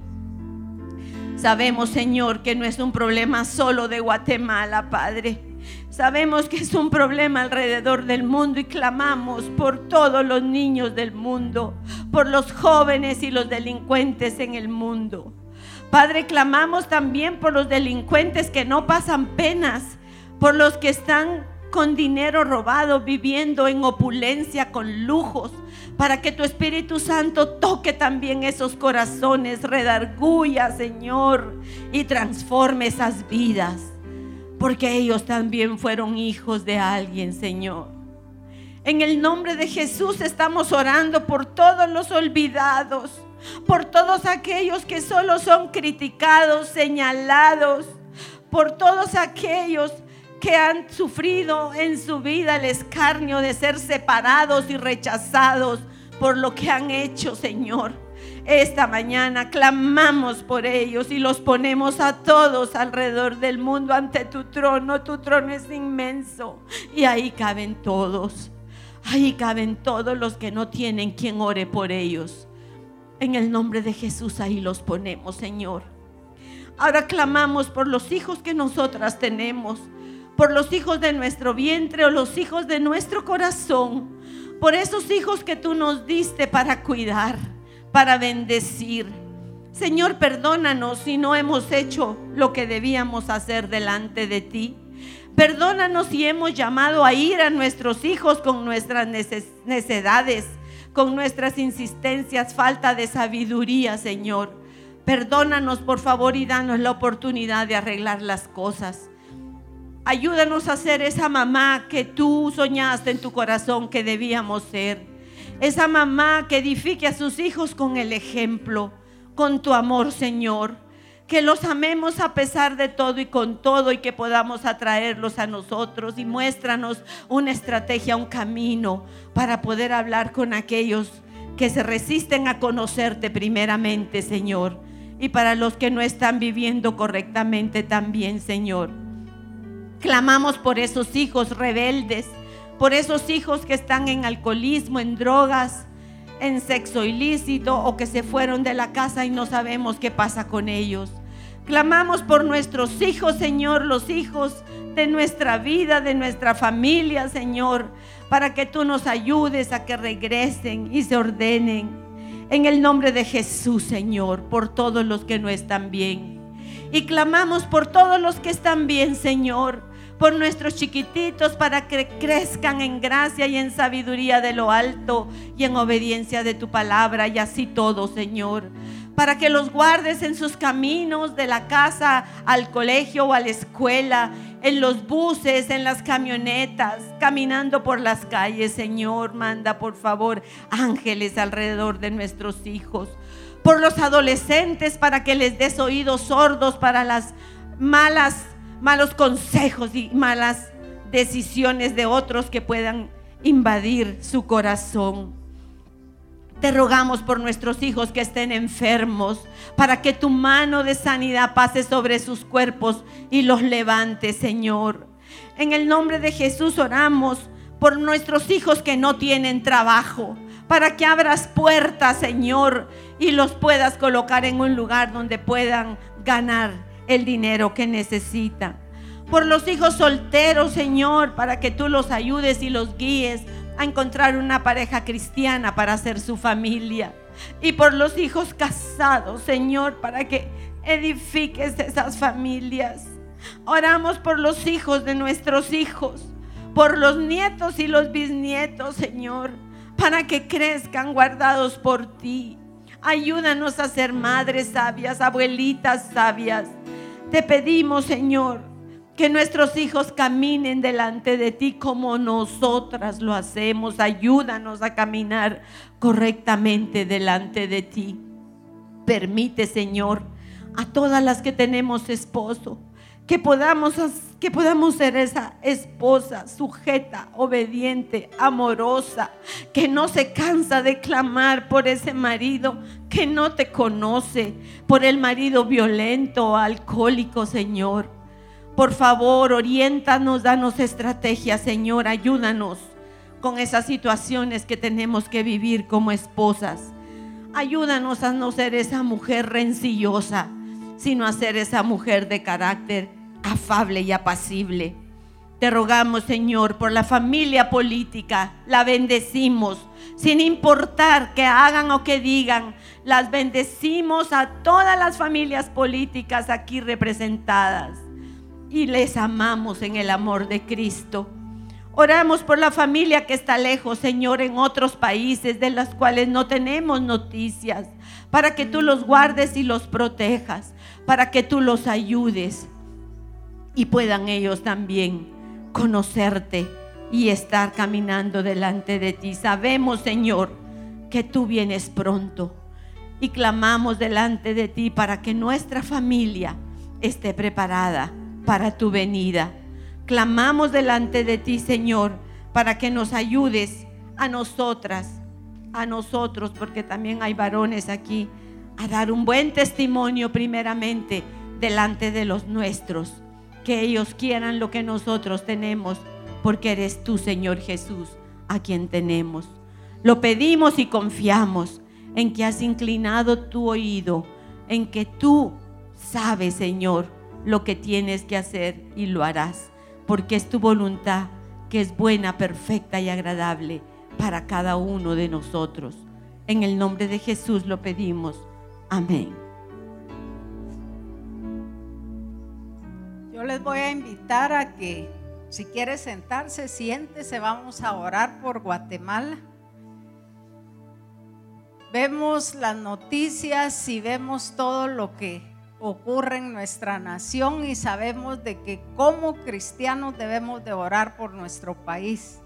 Sabemos, Señor, que no es un problema solo de Guatemala, Padre. Sabemos que es un problema alrededor del mundo y clamamos por todos los niños del mundo, por los jóvenes y los delincuentes en el mundo. Padre, clamamos también por los delincuentes que no pasan penas, por los que están con dinero robado, viviendo en opulencia, con lujos, para que tu Espíritu Santo toque también esos corazones, redarguya, Señor, y transforme esas vidas. Porque ellos también fueron hijos de alguien, Señor. En el nombre de Jesús estamos orando por todos los olvidados, por todos aquellos que solo son criticados, señalados, por todos aquellos que han sufrido en su vida el escarnio de ser separados y rechazados por lo que han hecho, Señor. Esta mañana clamamos por ellos y los ponemos a todos alrededor del mundo ante tu trono. Tu trono es inmenso y ahí caben todos. Ahí caben todos los que no tienen quien ore por ellos. En el nombre de Jesús ahí los ponemos, Señor. Ahora clamamos por los hijos que nosotras tenemos, por los hijos de nuestro vientre o los hijos de nuestro corazón, por esos hijos que tú nos diste para cuidar, para bendecir. Señor, perdónanos si no hemos hecho lo que debíamos hacer delante de ti. Perdónanos si hemos llamado a ir a nuestros hijos con nuestras necedades, con nuestras insistencias, falta de sabiduría, Señor. Perdónanos, por favor, y danos la oportunidad de arreglar las cosas. Ayúdanos a ser esa mamá que tú soñaste en tu corazón que debíamos ser. Esa mamá que edifique a sus hijos con el ejemplo, con tu amor, Señor. Que los amemos a pesar de todo y con todo, y que podamos atraerlos a nosotros. Y muéstranos una estrategia, un camino para poder hablar con aquellos que se resisten a conocerte primeramente, Señor. Y para los que no están viviendo correctamente también, Señor. Clamamos por esos hijos rebeldes, por esos hijos que están en alcoholismo, en drogas, en sexo ilícito, o que se fueron de la casa y no sabemos qué pasa con ellos. Clamamos por nuestros hijos, Señor, los hijos de nuestra vida, de nuestra familia, Señor, para que tú nos ayudes a que regresen y se ordenen. En el nombre de Jesús, Señor, por todos los que no están bien. Y clamamos por todos los que están bien, Señor, por nuestros chiquititos, para que crezcan en gracia y en sabiduría de lo alto y en obediencia de tu palabra, y así todo, Señor. Para que los guardes en sus caminos, de la casa al colegio o a la escuela, en los buses, en las camionetas, caminando por las calles, Señor. Manda, por favor, ángeles alrededor de nuestros hijos. Por los adolescentes, para que les des oídos sordos para las malos consejos y malas decisiones de otros que puedan invadir su corazón. Te rogamos por nuestros hijos que estén enfermos, para que tu mano de sanidad pase sobre sus cuerpos y los levante, Señor. En el nombre de Jesús oramos por nuestros hijos que no tienen trabajo, para que abras puertas, Señor, y los puedas colocar en un lugar donde puedan ganar el dinero que necesitan. Por los hijos solteros, Señor, para que tú los ayudes y los guíes a encontrar una pareja cristiana para hacer su familia. Y por los hijos casados, Señor, para que edifiques esas familias. Oramos por los hijos de nuestros hijos, por los nietos y los bisnietos, Señor, para que crezcan guardados por ti. Ayúdanos a ser madres sabias, abuelitas sabias. Te pedimos, Señor, que nuestros hijos caminen delante de ti como nosotras lo hacemos. Ayúdanos a caminar correctamente delante de ti. Permite, Señor, a todas las que tenemos esposo, que podamos ser esa esposa sujeta, obediente, amorosa, que no se cansa de clamar por ese marido que no te conoce, por el marido violento o alcohólico, Señor. Por favor, oriéntanos, danos estrategias, Señor, ayúdanos con esas situaciones que tenemos que vivir como esposas. Ayúdanos a no ser esa mujer rencillosa, sino a ser esa mujer de carácter afable y apacible. Te rogamos, Señor, por la familia política, la bendecimos, sin importar qué hagan o qué digan. Las bendecimos a todas las familias políticas aquí representadas. Y les amamos en el amor de Cristo. Oramos por la familia que está lejos, Señor, en otros países de las cuales no tenemos noticias, para que tú los guardes y los protejas, para que tú los ayudes y puedan ellos también conocerte y estar caminando delante de ti. Sabemos, Señor, que tú vienes pronto y clamamos delante de ti para que nuestra familia esté preparada para tu venida. Clamamos delante de ti, Señor, para que nos ayudes a nosotros, porque también hay varones aquí, a dar un buen testimonio primeramente delante de los nuestros, que ellos quieran lo que nosotros tenemos, porque eres tú, Señor Jesús, a quien tenemos. Lo pedimos y confiamos en que has inclinado tu oído, en que tú sabes, Señor, lo que tienes que hacer y lo harás, porque es tu voluntad, que es buena, perfecta y agradable para cada uno de nosotros. En el nombre de Jesús lo pedimos. Amén. Yo les voy a invitar a que, si quiere sentarse, siéntese. Vamos a orar por Guatemala. Vemos las noticias y vemos todo lo que ocurre en nuestra nación y sabemos de que como cristianos debemos de orar por nuestro país.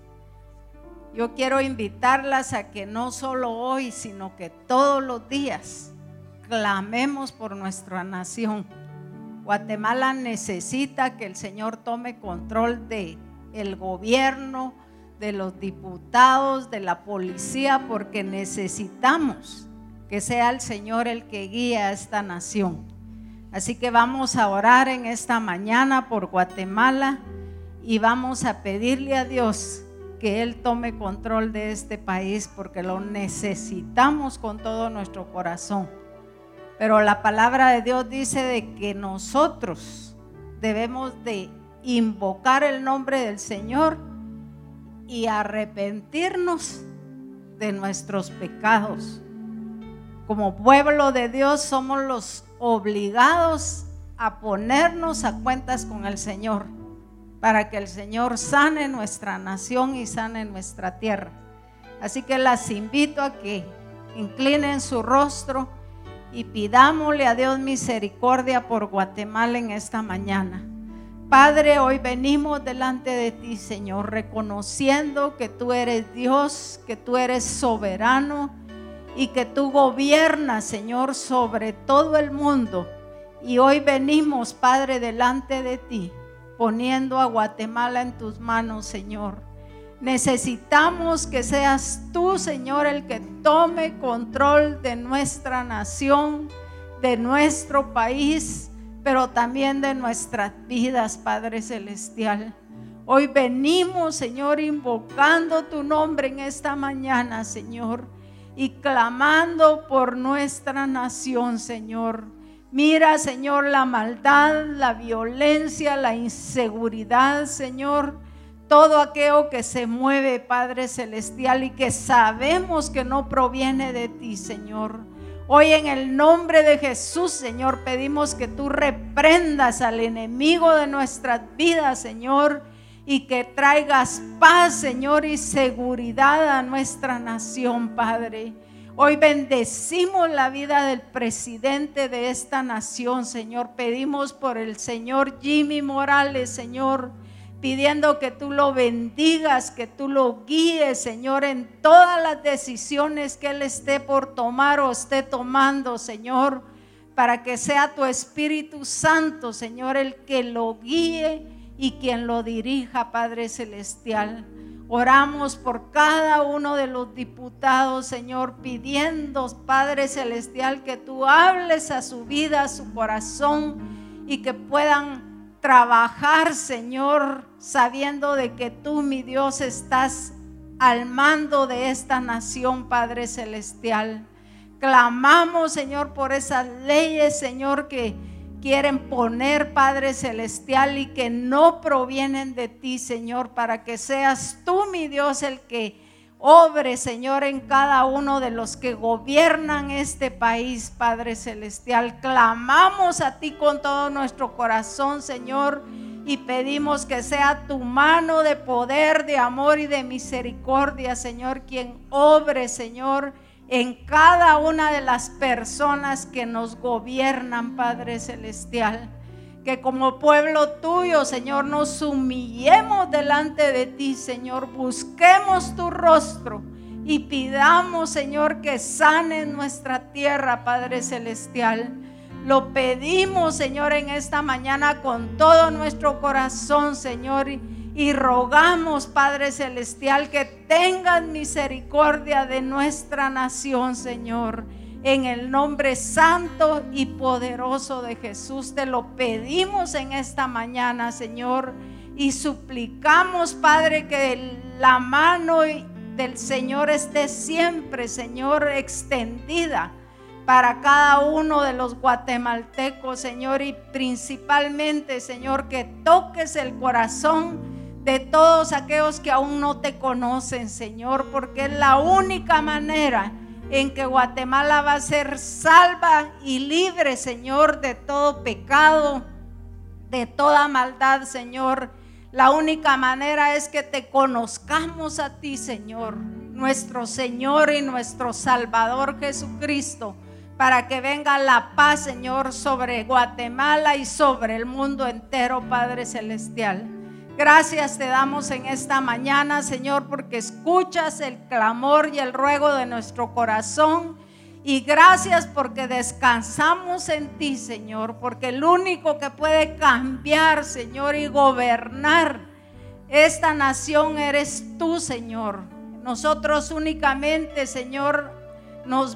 Yo quiero invitarlas a que no solo hoy, sino que todos los días clamemos por nuestra nación. Guatemala necesita que el Señor tome control de el gobierno, de los diputados, de la policía, porque necesitamos que sea el Señor el que guíe a esta nación. Así que vamos a orar en esta mañana por Guatemala y vamos a pedirle a Dios que Él tome control de este país, porque lo necesitamos con todo nuestro corazón. Pero la palabra de Dios dice de que nosotros debemos de invocar el nombre del Señor y arrepentirnos de nuestros pecados. Como pueblo de Dios somos los obligados a ponernos a cuentas con el Señor, para que el Señor sane nuestra nación y sane nuestra tierra. Así que las invito a que inclinen su rostro y pidámosle a Dios misericordia por Guatemala en esta mañana. Padre, hoy venimos delante de ti, Señor, reconociendo que tú eres Dios, que tú eres soberano y que tú gobiernas, Señor, sobre todo el mundo. Y hoy venimos, Padre, delante de ti, poniendo a Guatemala en tus manos, Señor. Necesitamos que seas tú, Señor, el que tome control de nuestra nación, de nuestro país, pero también de nuestras vidas, Padre Celestial. Hoy venimos, Señor, invocando tu nombre en esta mañana, Señor, y clamando por nuestra nación, Señor. Mira, Señor, la maldad, la violencia, la inseguridad, Señor, todo aquello que se mueve, Padre Celestial, y que sabemos que no proviene de ti, Señor. Hoy en el nombre de Jesús, Señor, pedimos que tú reprendas al enemigo de nuestras vidas, Señor, y que traigas paz, Señor, y seguridad a nuestra nación, Padre. Hoy bendecimos la vida del presidente de esta nación, Señor. Pedimos por el señor Jimmy Morales, Señor, pidiendo que tú lo bendigas, que tú lo guíes, Señor, en todas las decisiones que él esté por tomar o esté tomando, Señor, para que sea tu Espíritu Santo, Señor, el que lo guíe y quien lo dirija, Padre Celestial. Oramos por cada uno de los diputados, Señor, pidiendo, Padre Celestial, que tú hables a su vida, a su corazón, y que puedan trabajar, Señor, sabiendo de que tú, mi Dios, estás al mando de esta nación, Padre Celestial. Clamamos, Señor, por esas leyes, Señor, que quieren poner, Padre Celestial, y que no provienen de ti, Señor, para que seas tú, mi Dios, el que obre, Señor, en cada uno de los que gobiernan este país, Padre Celestial. Clamamos a ti con todo nuestro corazón, Señor, y pedimos que sea tu mano de poder, de amor y de misericordia, Señor, quien obre, Señor, en cada una de las personas que nos gobiernan, Padre Celestial. Que como pueblo tuyo, Señor, nos humillemos delante de ti, Señor, busquemos tu rostro y pidamos, Señor, que sane nuestra tierra, Padre Celestial. Lo pedimos, Señor, en esta mañana con todo nuestro corazón, Señor, y rogamos, Padre Celestial, que tengas misericordia de nuestra nación, Señor. En el nombre santo y poderoso de Jesús te lo pedimos en esta mañana, Señor, y suplicamos, Padre, que la mano del Señor esté siempre, Señor, extendida para cada uno de los guatemaltecos, Señor, y principalmente, Señor, que toques el corazón de todos aquellos que aún no te conocen, Señor, porque es la única manera en que Guatemala va a ser salva y libre, Señor, de todo pecado, de toda maldad, Señor. La única manera es que te conozcamos a ti, Señor, nuestro Señor y nuestro Salvador Jesucristo, para que venga la paz, Señor, sobre Guatemala y sobre el mundo entero, Padre Celestial. Gracias te damos en esta mañana, Señor, porque escuchas el clamor y el ruego de nuestro corazón. Y gracias porque descansamos en ti, Señor, porque el único que puede cambiar, Señor, y gobernar esta nación eres tú, Señor. Nosotros únicamente, Señor, nos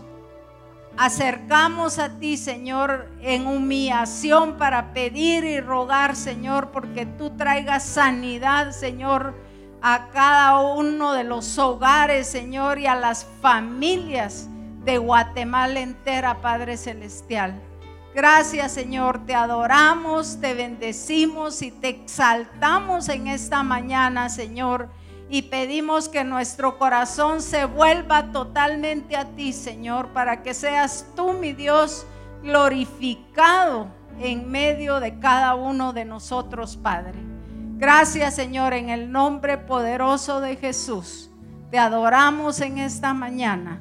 acercamos a ti, Señor, en humillación para pedir y rogar, Señor, porque tú traigas sanidad, Señor, a cada uno de los hogares, Señor, y a las familias de Guatemala entera, Padre Celestial. Gracias, Señor, te adoramos, te bendecimos y te exaltamos en esta mañana, Señor. Y pedimos que nuestro corazón se vuelva totalmente a ti, Señor, para que seas tú, mi Dios, glorificado en medio de cada uno de nosotros, Padre. Gracias, Señor, en el nombre poderoso de Jesús. Te adoramos en esta mañana.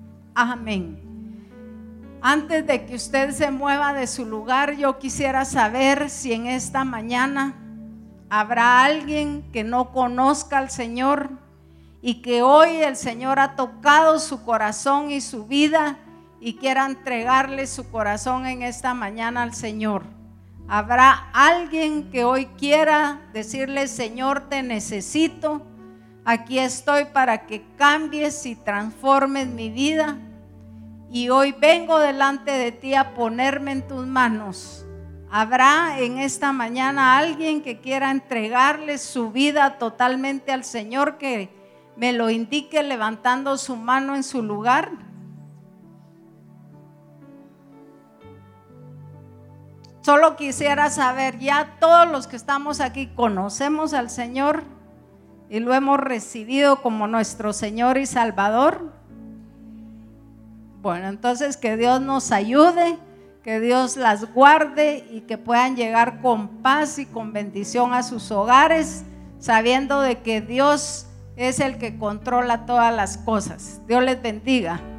Amén. Antes de que usted se mueva de su lugar, yo quisiera saber si en esta mañana habrá alguien que no conozca al Señor y que hoy el Señor ha tocado su corazón y su vida y quiera entregarle su corazón en esta mañana al Señor. Habrá alguien que hoy quiera decirle: Señor, te necesito, aquí estoy para que cambies y transformes mi vida, y hoy vengo delante de ti a ponerme en tus manos. ¿Habrá en esta mañana alguien que quiera entregarle su vida totalmente al Señor, que me lo indique levantando su mano en su lugar? Solo quisiera saber, ya todos los que estamos aquí conocemos al Señor y lo hemos recibido como nuestro Señor y Salvador. Bueno, entonces que Dios nos ayude, que Dios las guarde y que puedan llegar con paz y con bendición a sus hogares, sabiendo de que Dios es el que controla todas las cosas. Dios les bendiga.